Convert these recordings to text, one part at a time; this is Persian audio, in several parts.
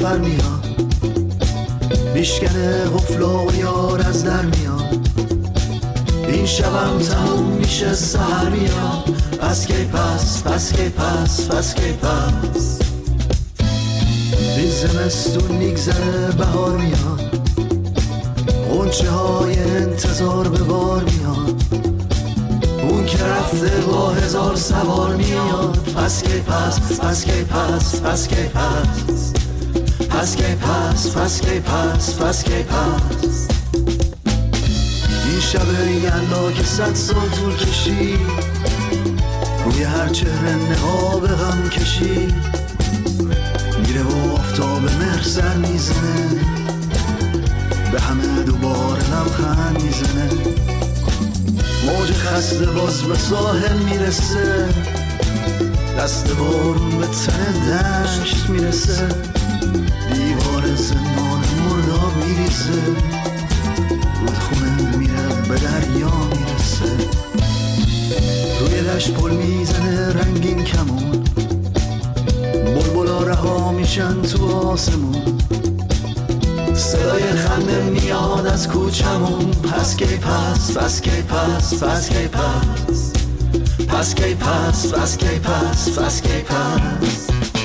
سفر میاد، میشکنه قفل و یار از در میاد. این شبم تموم میشه سحر میاد. پس کی پس، پس کی پس، پس کی پس. این زمستون میگذره بهار میاد، غنچه های انتظار به بار میاد. اون که رفته با 1000 سوار میاد. پس کی پس، پس کی پس، پس کی پس. پس کی پس، پس کی پس، پس کی پس. این شب یلا که 100 سال طول کشید، روی هر چهره نقاب غم کشید. میره و آفتاب مهر سر میزنه، به همه دوباره لبخند میزنه. موج خسته باز به ساحل میرسه، دست بارون به تن دشت میرسه. دیوار زندان مرداب میریزه، رودخونه میره به دریا میرسه. روی دشت پل میزنه رنگین کمون، بلبلا رها میشن تو آسمون. صدای خنده میاد از کوچمون. پس کی پس، پس کی پس، پس کی پس. پس کی پس، پس کی پس، پس کی پس.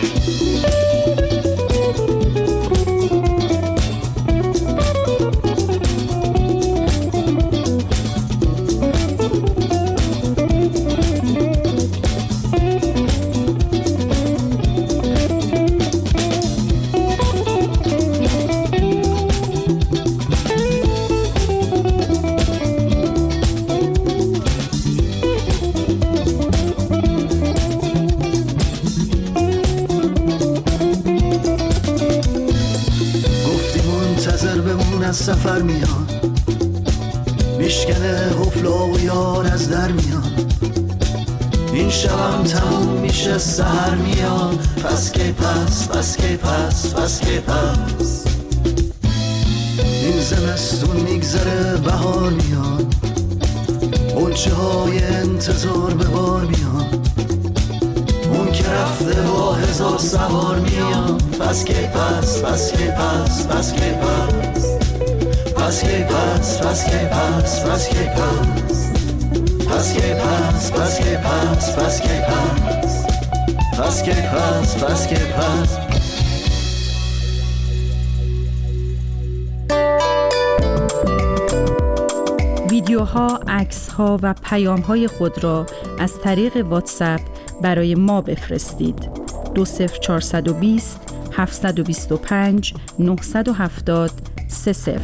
سفر میاد، میشکنه قفل و یار از در میاد. این شبم تموم میشه سحر میاد. پس کی پس، پس کی پس، پس کی پس. این زمستون میگذره بهار میاد، غنچه های انتظار به بار میاد. اون که رفته با 1000 سوار میاد. پس کی پس، پس کی پس، پس کی پس. پس کی پس، پس کی پس، پس کی پس. پس کی پس، پس کی پس، پس کی پس. پس کی پس، پس کی پس. ویدیوها، عکس‌ها و پیام‌های خود را از طریق واتساپ برای ما بفرستید. 20420 725 970 30.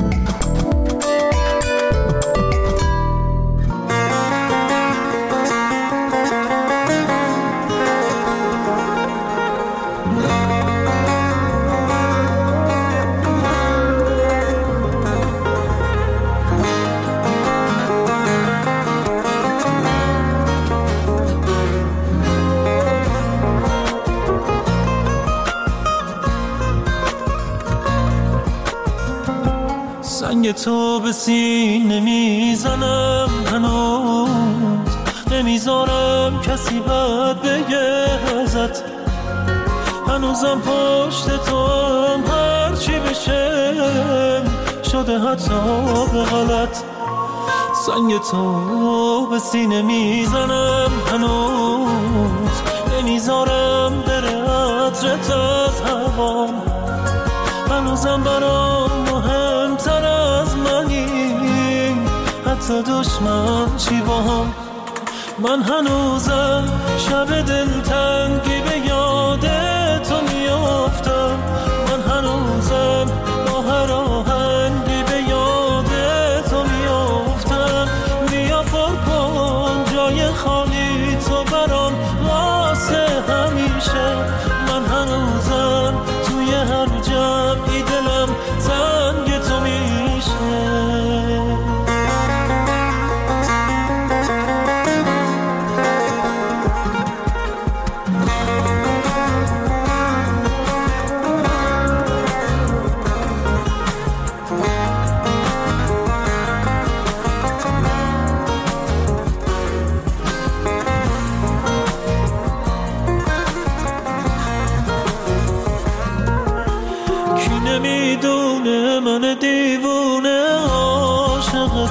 سنگ تو به سینه میزنم، هنوز نمیذارم کسی بد بگه ازت. هنوزم پشت تو هم هرچی بشه شده حتی به غلط. سنگ تو به سینه میزنم، هنوز نمیذارم بره عطرت از هوام. هنوزم برام مهمتر از منی، حتی دشمن چی با هم. من هنوزم شب دلتنگی به یاد تو میافتم. من هنوزم با هر آهنگی به یاد تو میافتم. بیا پر کن جای خالی تو برام واسه همیشه. من هنوزم توی هر جمعی دلم تنگ تو میشه.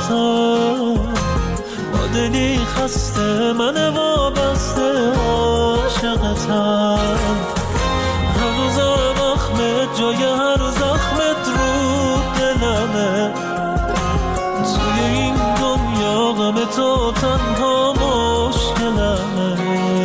هنوزم با دلی خسته من وابسته عاشقتم، هنوزم اخمت جای هر زخمت رو دلمه، توی این دنیا غم تو تنها مشکلمه.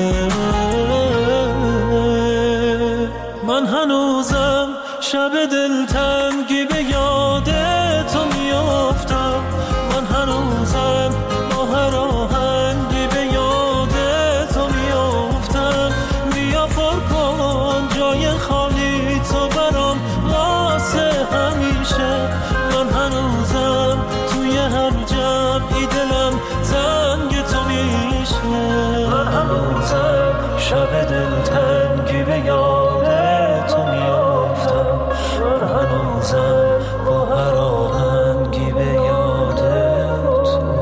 من هنوزم شب دلتنگی به یاد تو میافتم، من هنوزم با هر آهنگی به یاد تو میافتم. بیا پر کن جای خالی تو برام واسه همیشه، من هنوزم توی هر جمعی دلم تنگ تو میشه. من هنوزم شب دلتنگی به یاد تو میافتم، من هنوزم با هر آهنگی به یاد تو.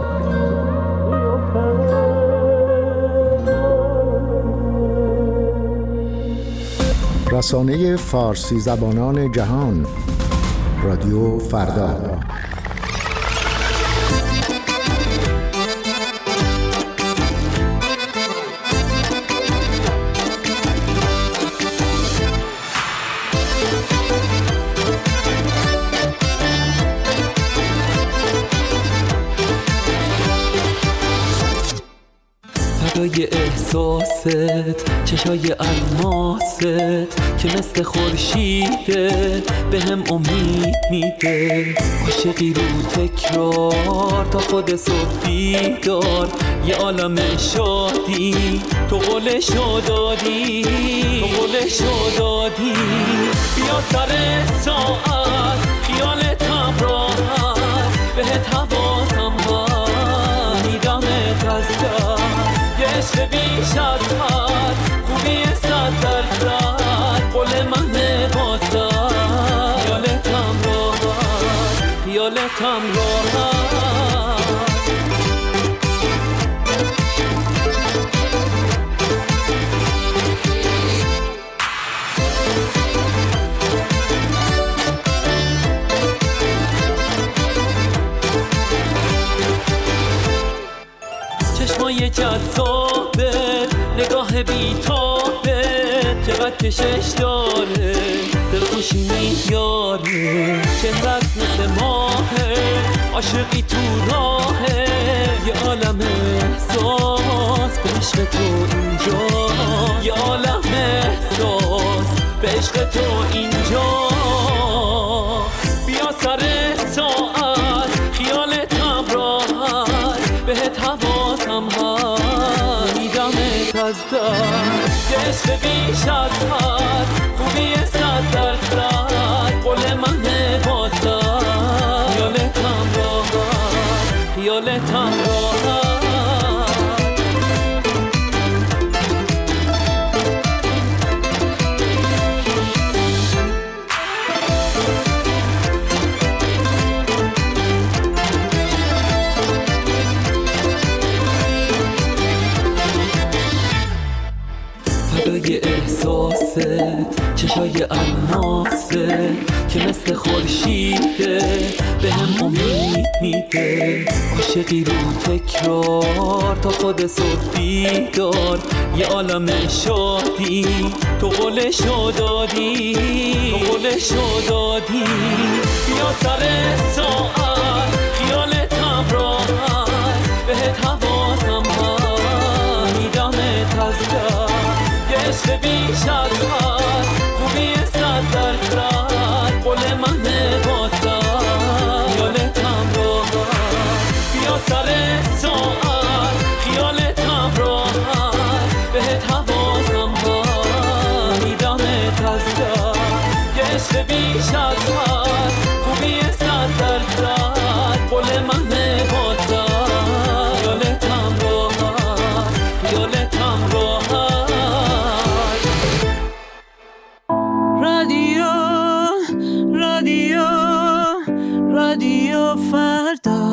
رسانه فارسی زبانان جهان، رادیو فردا. فدای احساست، چشای الماست که مثل خورشیده به هم امید میده. عاشقی رو تکرار تا خود صبح بیدار، یه عالم شادی تو قولشو دادی، تو قولشو دادی. بیا سر ساعت خیالتم راحت، بهت حواسم هست میدمت از دست. عشق بیش از حد، خوبی 100%، قول من واسه خیالتم راحت، خیالتم راحت. چشمای جذابت، نگاه بیتابت، چقدر کشش داره، دلخوشی میاره. چهرت مثل ماهه، عاشقی تو راهه، یه عالم احساس به عشق تو اینجا، یه عالم احساس به عشق تو اینجا. بیا سر ساعت خیالتم راحت، بهت حواسم هست میدمت از دست. عشق بیش از حد، خوبی 100%، قول من واسه خیالتم راحت، خیالتم راحت. فدای احساست، چشای الماست که مثل خورشیده به هم امید میده. عاشقی رو تکرار تا خود صبح بیدار، یه عالم شادی تو قولشو دادی، تو قولشو دادی. بیا سر ساعت خیالتم راحت، بهت حواسم هست میدمت از دست. عشق بیش از حد، خوبی 100%، قول من واسه خیالتم راحت. بیا سر ساعت خیالتم راحت، بهت حواسم هست میدمت از دست. عشق بیش از حد، خوبی 100%، قول من واسه خیالتم راحت، خیالتم راحت. رادیو فردا.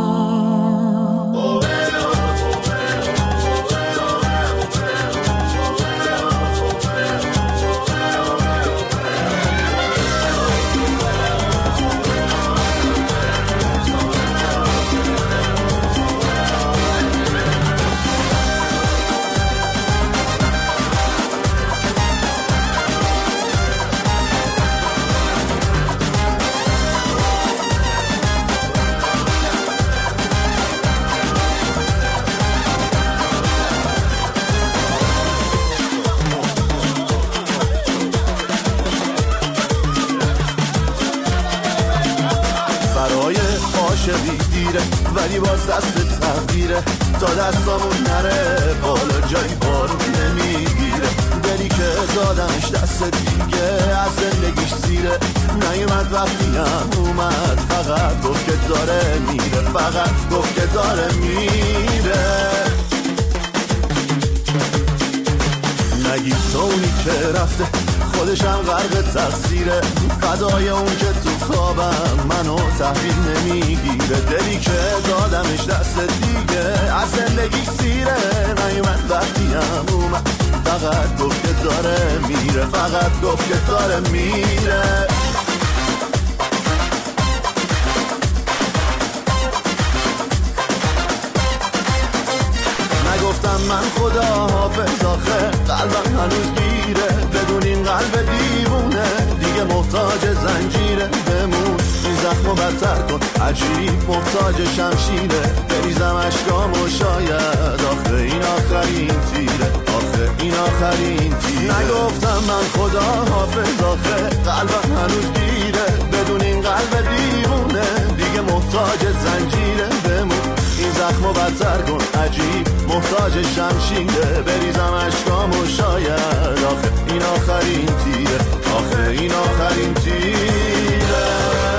دیره ولی باز دست تقدیره تا دستامون نره بالا جایی بارون نمیگیره دلی که دادمش دست دیگه از زندگیش زیره نیومد وقتی هم اومد فقط گفت که داره میره فقط گفت که داره میره نگی تو اونی که رفته خودشم غرق تقصیره فدای اون که تو خوابم منو تحویل نمیگیره دلی که دادمش دست دیگه از زندگی سیره نیومد وقتی هم اومد فقط گفت که داره میره فقط گفت که داره میره نگفتم من خدا حافظ آخه قلبم هنوز گیره بدون این قلب دیوونه دیگه محتاج زنجیره بمون این زخمو بدتر کن عجیب محتاج شمشیره بریزم اشکامو شاید آخه این آخرین تیره آخه این آخرین تیره نگفتم من خدا حافظ آخه قلبم هنوز گیره بدون این قلب دیوونه دیگه محتاج زنجیره بمون این زخمو بدتر کن عجیب محتاج شمشیره بریزم اشکامو شاید آخه این آخرین تیره آخه این آخرین تیره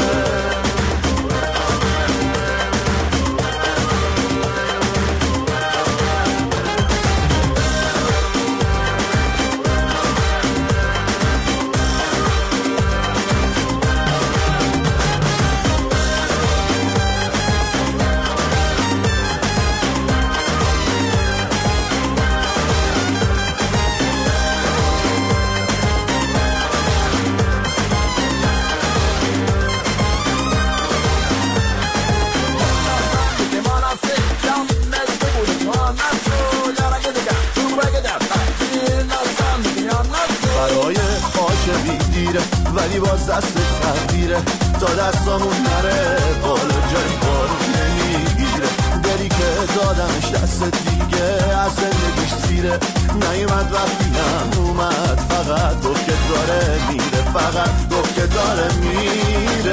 ولی باز دست تقدیره تا دستامون نره بالا جایی بارون نمیگیره دلی که دادمش دست دیگه از زندگیش سیره نیومد وقتی هم اومد فقط گفت که داره میره فقط گفت که داره میره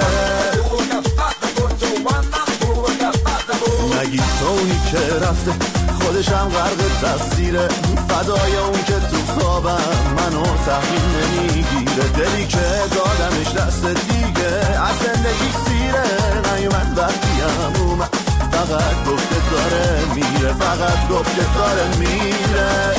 نگی تو اونی که رفته خودشم غرق تقصیره فدای اون که تو خوابم منو تحویل نمیگیره دلی که دادمش دست دیگه از زندگی سیره نیومد وقتی هم اومد فقط گفت که داره میره فقط گفت که داره میره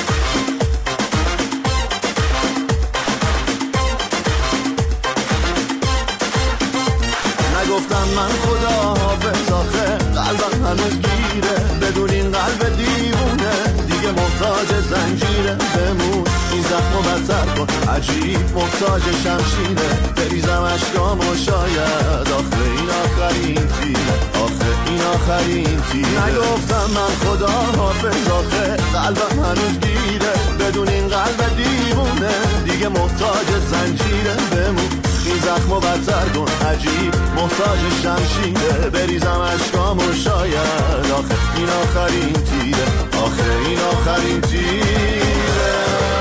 نگفتم من خدا حافظ آخه قلبم هنوز گیره بدون این قلب دیوونه دیگه محتاج زنجیره بمون این زخمو بدتر کن عجیب محتاج شمشیره بریزم اشکامو شاید آخه این آخرین تیره آخه این آخرین تیره نگفتم من خدا حافظ آخه قلبم هنوز گیره بدون این قلب دیوونه دیگه محتاج زنجیره بمون این زخمو بدتر کن عجیب محتاج شمشیره بریزم اشکامو شاید آخه این آخرین تیره آخه این آخرین تیره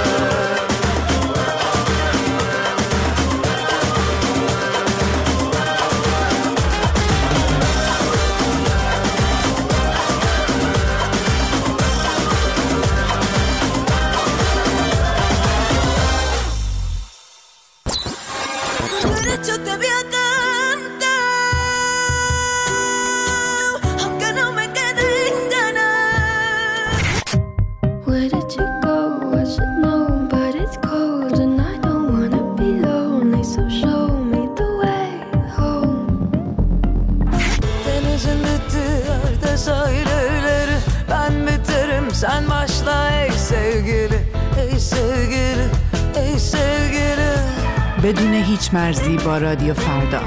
Sen başla ey sevgili, ey sevgili, ey sevgili. بدون هیچ مرزی با رادیو فردا.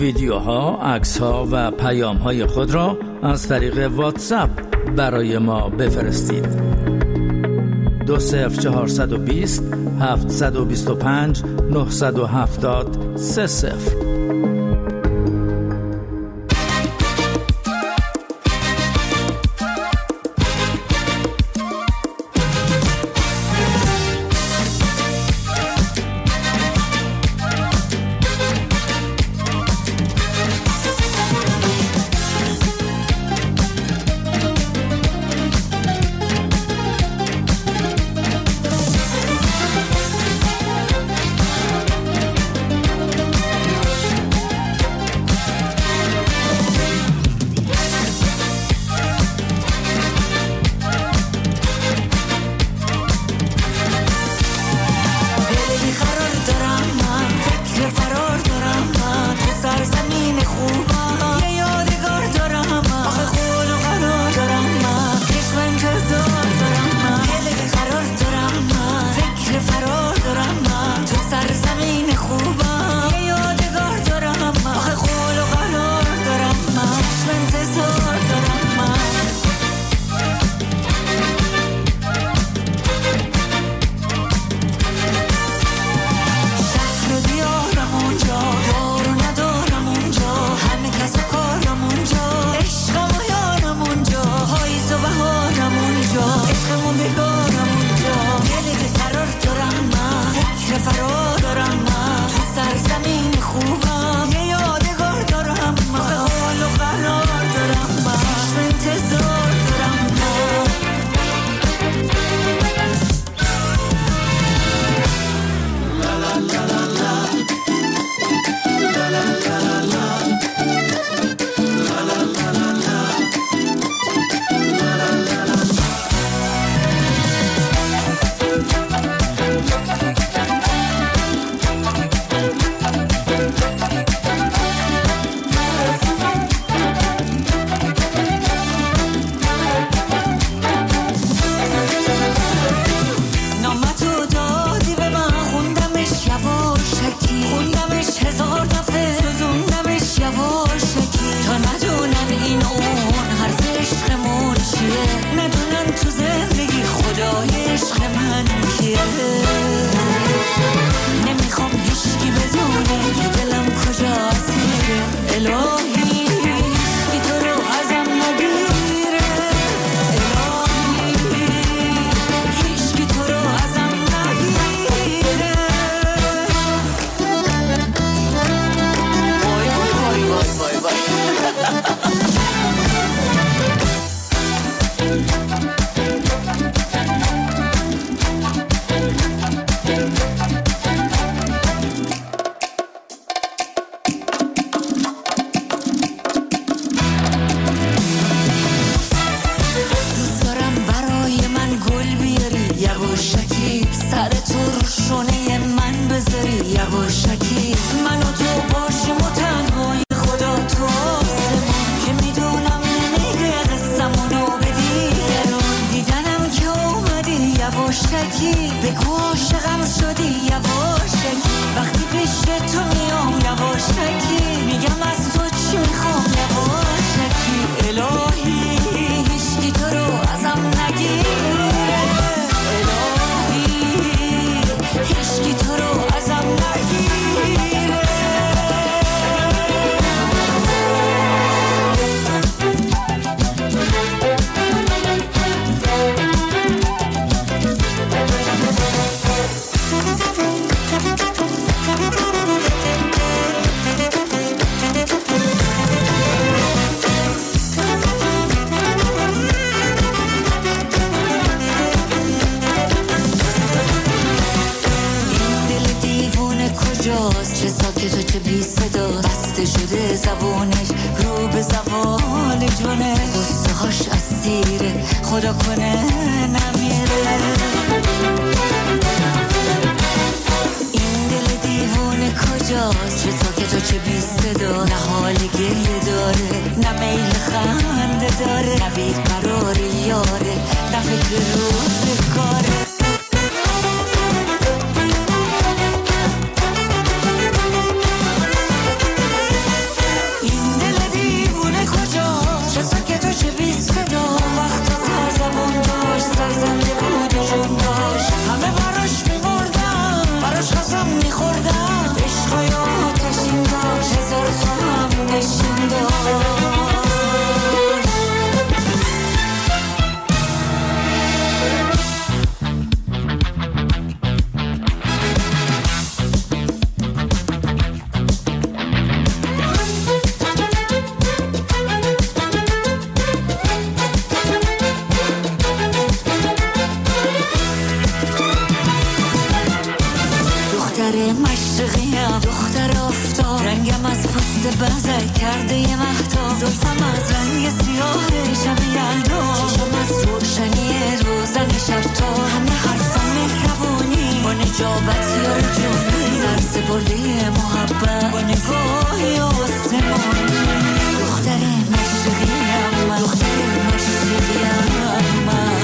ویدیوها، عکس‌ها و پیام‌های خود را از طریق واتساپ برای ما بفرستید. 20420 725 970 30. یه مهتاب زلفم از رنگ سیاه شب یلدا چشم از روشنی روزن شب تا همه حرفم مهربونی با نجابت یار جونی سرسپردی محبت با نگاهی آسمانی دختر مشرقیم من دختر مشرقیم من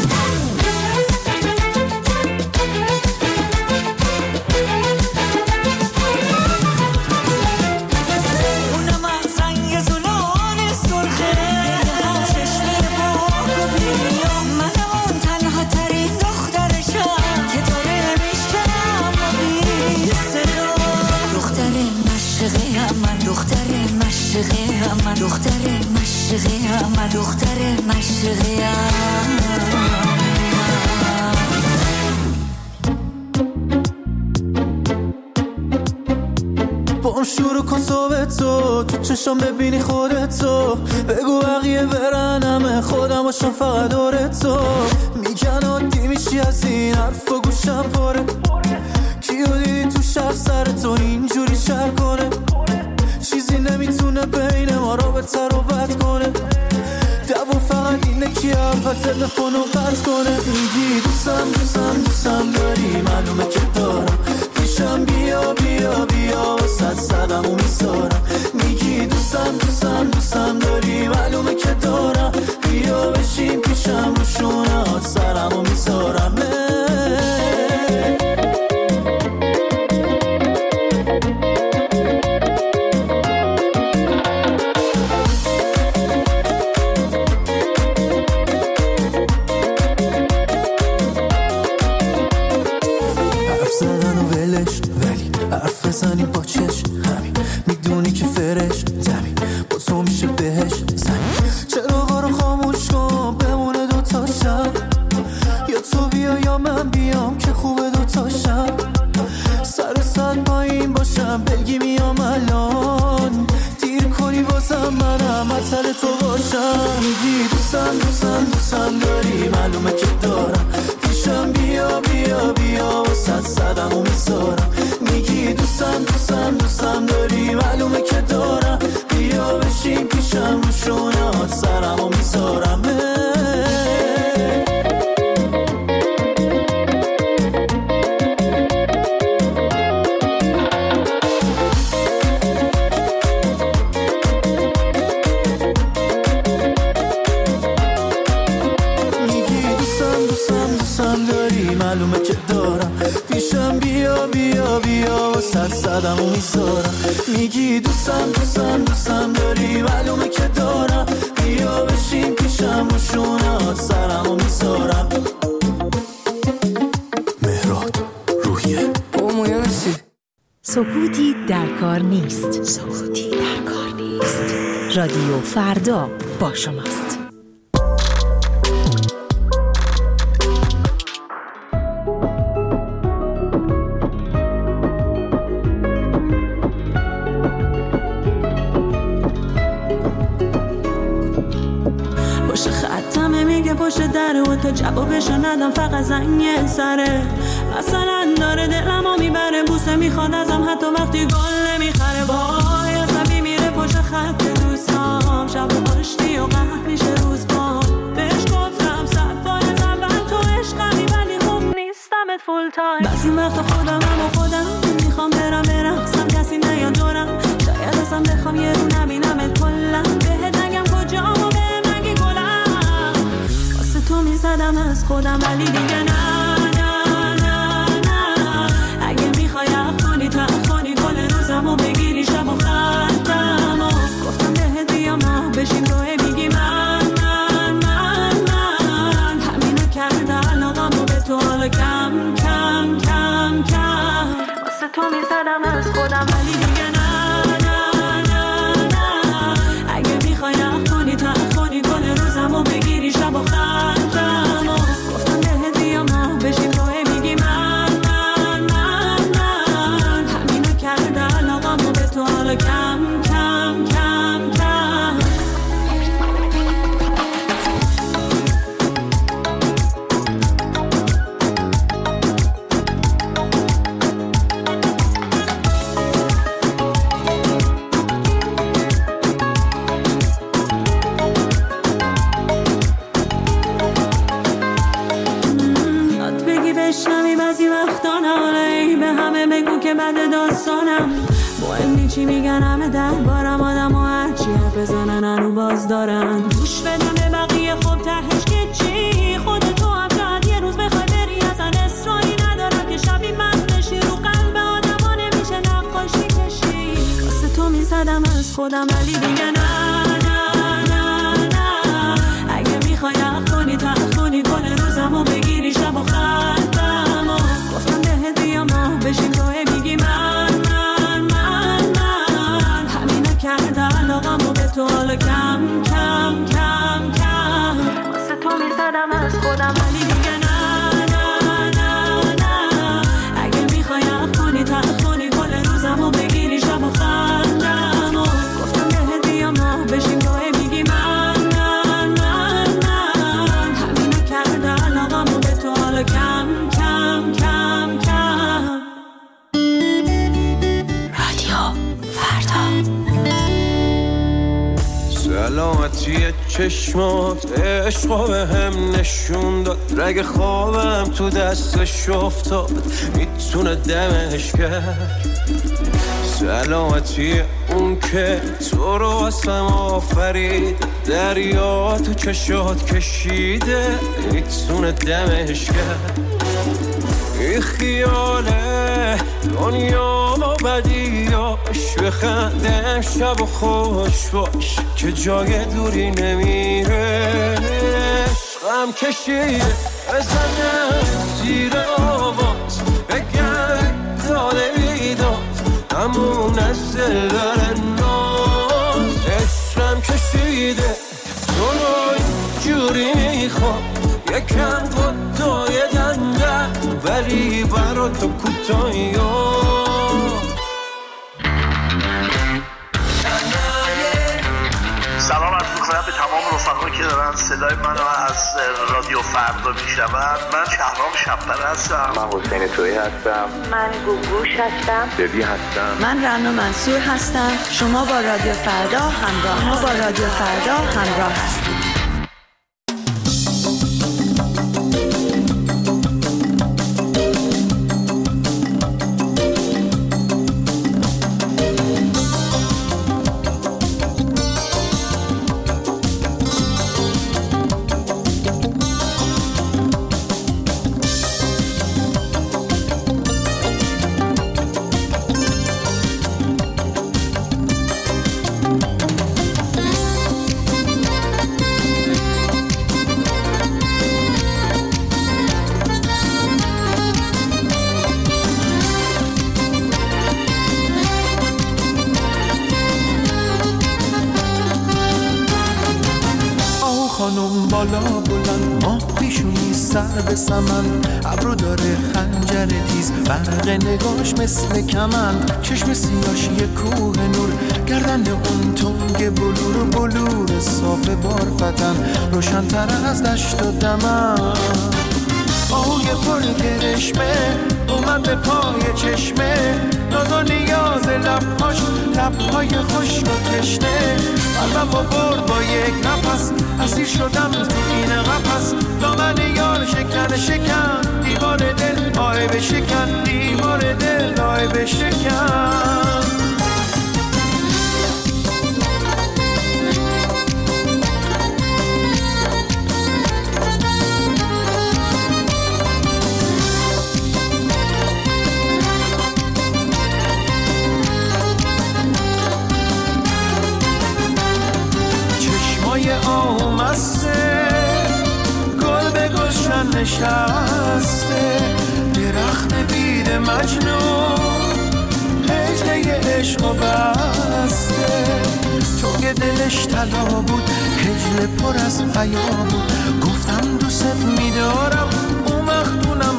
من دختر مشرقیم من دختر مشرقیم با اون شروع کن صحبتو تو چشم ببینی خودتو بگو بقیه برن همه خودم باشم فقط دورتو میگن عادی میشی از این حرف و گوشم پره کیو دیدی تو شهر سرتو اینجوری شهر کنه چیزی نمیتونه بین ما رابطه رو بد کنه دو فقط اینه که اول تلفن رو قطع کنه میگی دوستم داری معلومه که دارم پیشم بیا بیا بیا صدم و میسارم میگی دوستم داری معلومه که دارم بیا بشین پیشم رو شونه سرم و میسارم زنی با چشم همین میدونی که فرش زمین با تو میشه بهش زنی چراغا رو خاموش کن بمونه دوتا شب یا تو بیا یا من بیام که خوبه دوتا شب سر صد پایین باشم بگی میام الان دیر کنی بازم منم مسئله تو باشم میگی دوستم داری معلومه که دارم پیشم بیا بیا بیا و صدم و میسارم میگی دوستم داری معلومه که دارم بیا بشین پیشم رو شونه سرم و میسارم دوستم داری معلومه که دارم پیشم بیا بیا بیا و صدم و میسارم میگی دوستم داری معلومه که دارم بیا بشین پیشم و شونه سرم و میسارم مهراد روحیه سکوتی در کار نیست رادیو فردا با شماست. پشت در و تا جوابشو ندم فقط زنگ سره مثلا داره دلمو میبره بوسه میخواد ازم حتی وقتی گل نمیخره وای عصبی میره پشت خط دوستام شب پشتی و قهر میشه روز با بهش گفتم 100 بار از اول تو عشقمی ولی خوب نیستمت فول تایم بعضی وقتا خودم میخوام برقصم کسی نیاد دورم شاید اصلا بخوام یه رو نبینمت کلا بهت نگم کجام و بهم نگی گلم واسه تو میزدم از خودم ولی دیگه نه اگه میخوای اخونی تا اخونی گل روزم و بگیری شب و خطم و گفتم بهت بیام نه بشیم روی میگی من همینو کرده علاقم و به تو حالا کم واسه تو میزدم از خودم ولی دیگه نه اگه میخوای اخونی تا اخونی گل روزم و بگیری شب و خطم و گفتم بهت بیام بعد داستانم مهم چی میگن همه دربارم آدم و هرچی حرف بزنن هنو باز دارن گوش بدم به بقیه خب تهش که چی خودتو هم شاید یه روز بخوای بری اصلا اصراری ندارم که شبی من بشی رو قلب آدم ها نمیشه نقاشی کشی واسه تو میزدم از خودم ولی دیگه نه اگه میخوای حق کنی تحت کنی کل روزم و بگیری شب و خندم و گفتم بهت بیام ماه بشیم توه میگی من همینه کرده علاقم و به تو حالا کم واسه تو میزدم از خودم ولی دیگه نه اگه میخوای حق کنی تحت کنی کل روزم و بگیری شب و خندم و گفتم بهت بیام ماه بشیم توه میگی من همینه کرده علاقم و به تو حالا کم رادیو فردا. سلامتی چشمات عشقا به هم نشون داد رگ خوابم تو دستش افتاد میتونه دمش کرد سلامتی اون که تو رو واسم آفرید دریا تو چشات کشیده میتونه دمش کرد این خیاله دنیا با بدیاش بخندم شب و خوش باش که جای دوری نمیره عشقم کشیده بزنم زیر آواز بگم داده بیداد همون از دل داره ناز عشقم کشیده تو رو جوری میخوام یکم قدای دنده ولی برا تو کوتاهی سلام عرض می‌کنم به تمام رفقایی که دارن صدای منو از رادیو فردا میشنون. من شهرام شب‌پره هستم. من حسین تویی هستم. من گوگوش هستم. ببی هستم. من رنا منصور هستم. شما با رادیو فردا همراه هستید. بالا بلند ماه پیشونی سر به سمن ابرو داره خنجر تیز برق نگاش مثل کمن چشم سیاش یه کوه نور گردن اون تنگ بلور صاف بارفتن روشن‌تر از دشت و دمن آهوی پر کرشمه اومد به پای چشمه ناز و نیاز لبهای خشک و تشنه قلبم رو برد با یک نفس اسیر شدم تو این قفس دامن یار شکن دیوار دل آه بشکن دیوار دل آه بشکن آمسته گل به گلشن نشسته درخت بید مجنون هجله عشق و بسته توی دلش طلا بود هجله پر از حیا بود گفتم دوست میدارم اون وقتونم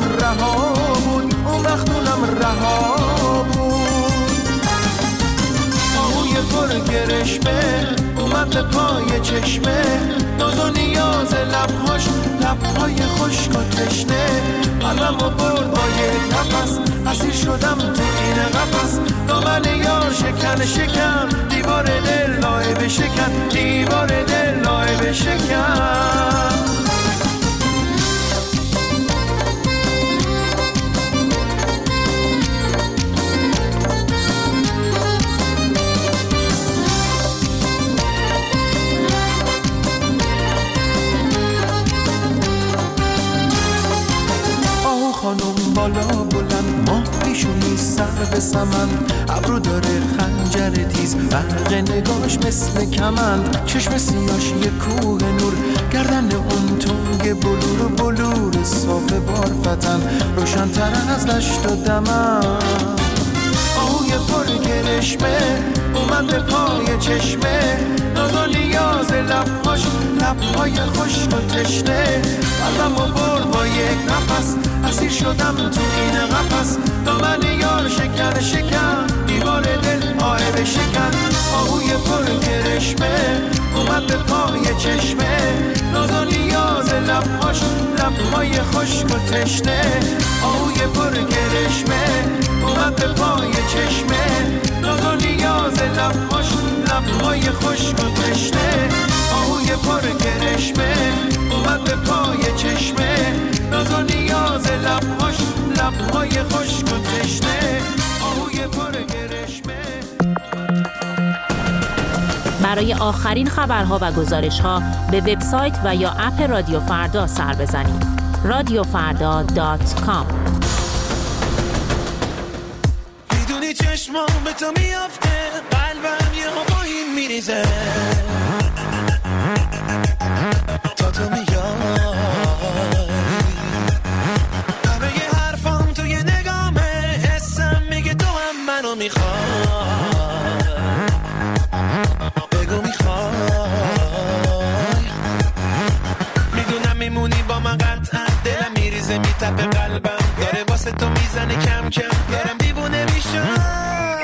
رها بود آهوی پر گرشمه اومد به پای چشمه ناز و نیاز لبهای خشک و تشنه قلبم رو برد با یک نفس اسیر شدم تو این قفس دامن یار شکن دیوار دل لایه بشکن دیوار دل لایه بشکن بالا بلند، ماه پیشونی سر به سمن، ابرو داره خنجر تیز، برق نگاش مثل کمند، چشم سیاش یه کوه نور، گردن اون تنگ بلور و بلور صاف بارفتن، روشن تر از دشت و دمن. آهوی پر گرشمه اومد به پای چشمه، ناز و نیاز لبهاش، لبهای خشک و تشنه، قلبمو برد با یک نفس، اسیر شدم تو این قفس، دامن یار شکن شکن، دیوار دل قاعده شکن. آهوی پر گرشمه اومد به پای چشمه، ناز و نیاز لبهاش، لبهای خشک و تشنه. آهوی پر گرشمه اومد به پای چشمه، ناز و نیاز لبهاش، لبهای خشک و تشنه. آهوی پر گرشمه اومد به پای چشمه، ناز و نیاز لبهاش، لبهای خشک و تشنه. آهوی پر گرشمه. برای آخرین خبرها و گزارش‌ها به وبسایت و یا اپ رادیو فردا سر بزنید. radiofarda.com. میدونی چشمام به تو میافته، قلبم یه با این میریزه، تا تو میای همه ی حرفام توی نگامه، حسم میگه تو هم منو میخوای، بگو میخوای. میدونم میمونی با من قطعا، دلم میریزه میتپه قلبم، داره واسه تو میزنه کم کم، دارم دیوونه میشم.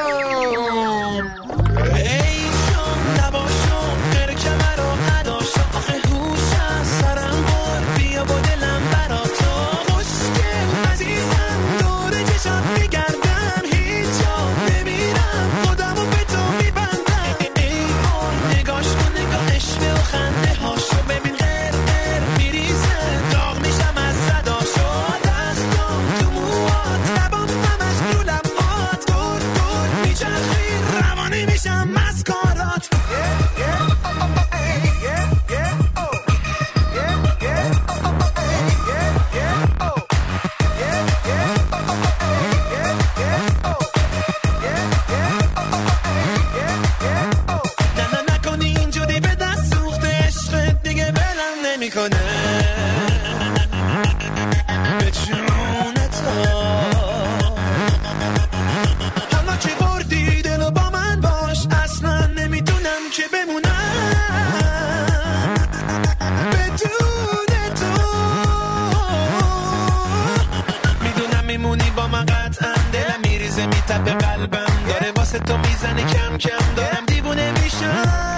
ای جان نباشو غیر کمر و عداشو، آخه هوش از سرم بر، بیا با دلم برا تو خوشگل عزیزم، دور چشات میگردم، هیچ جا نمیرم، خودمو به تو میبندم. ای وای نگاش کن، نگاهش و خنده هاشو ببین، غیر غیر میریزه، داغ میشم از صداشو، دستام تو موات، لبام همش رو لبات، دور دور میچرخی، روانی میشم از کارات. نه نکنی اینجوری به دست سوخته، عشقت دیگه بلم نمیکنه، به جون تو. حالا که بردی دلو با من باش، اصلا نمیدونم که بمونم بدون تو. میدونم میمونی با من قطعا، دلم میریزه میتپه قلبم، داره واسه تو میزنه کم کم، دارم دیوونه میشم.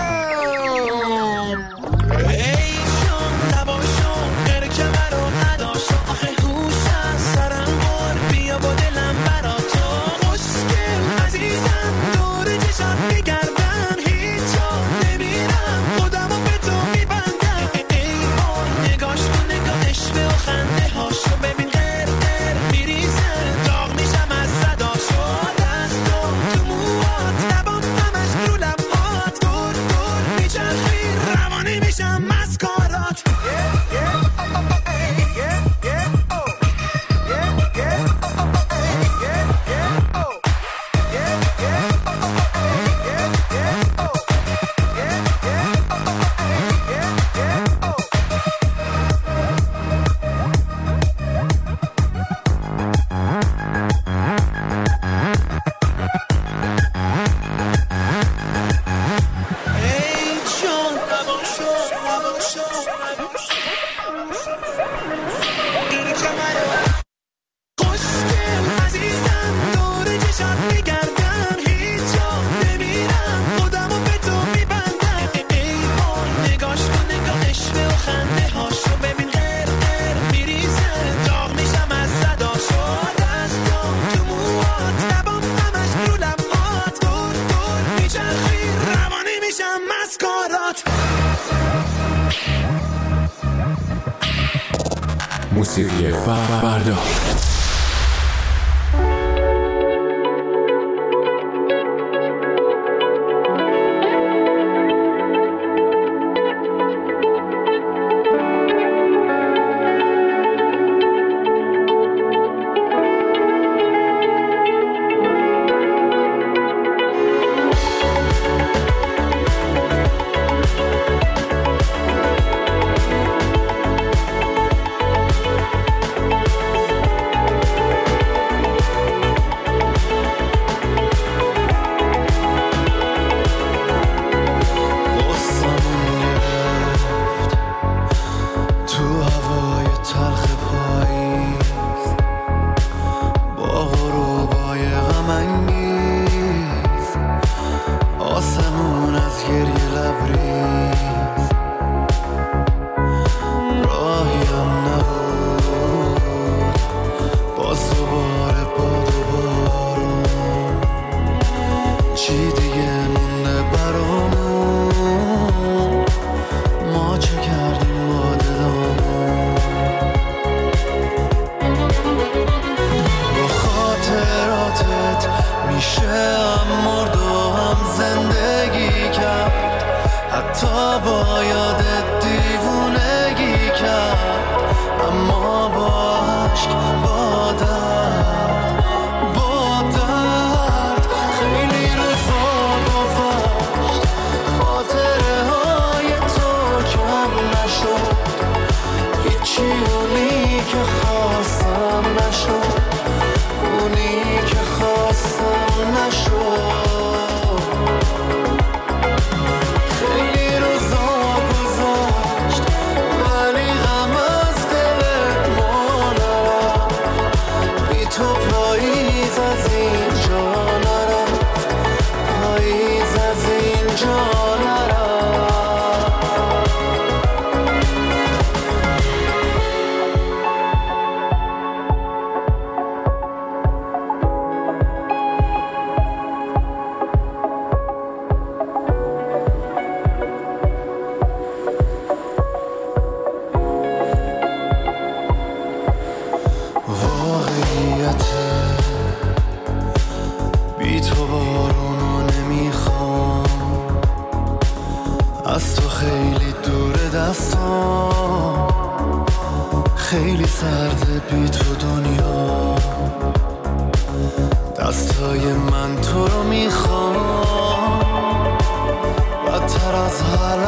ای جان نباشو غیر کمر و عداشو، آخه هوش از سرم بر، بیا با دلم برا تو خوشگل عزیزم، دور چشات میگردم، هیچ جا نمیرم، خودمو به تو میبندم. ای وای نگاش کن، نگاهش و خنده هاشو ببین، غیر غیر میریزه، داغ میشم از صداشو، دستام تو موات، لبام همش رو لبات، دور دور میچرخی، روانی میشم از کارات. ای جان نباشو غیر کمر خوشگل عزیزم، دور چشات میگردم، هیچ جا نمیرم، خودمو به تو میبندم. ای وای نگاش کن، نگاهش و خنده هاشو ببین، غیر غیر میریزه، داغ میشم از صداشو، دستام تو موات، لبام همش رو لبات، دور دور میچرخی، روانی میشم از کارات. موسیقی فردا. با یادت دیوونگی کرد، اما با عشق با درد خیلی روزا گذشت، خاطره های تو کم نشد، هیچی اونی که خواستم نشد، اونی که خواستم نشد. خیلی روزا گذشت ولی غم از دل ما نرفت، بی تو پاییز از اینجا نرفت، پاییز از اینجا نرفت. بی تو بارونو نمیخوام، از تو خیلی دور دستام، خیلی سرده بی تو دنیا، دستای من تو رو میخوام، بدتر از هر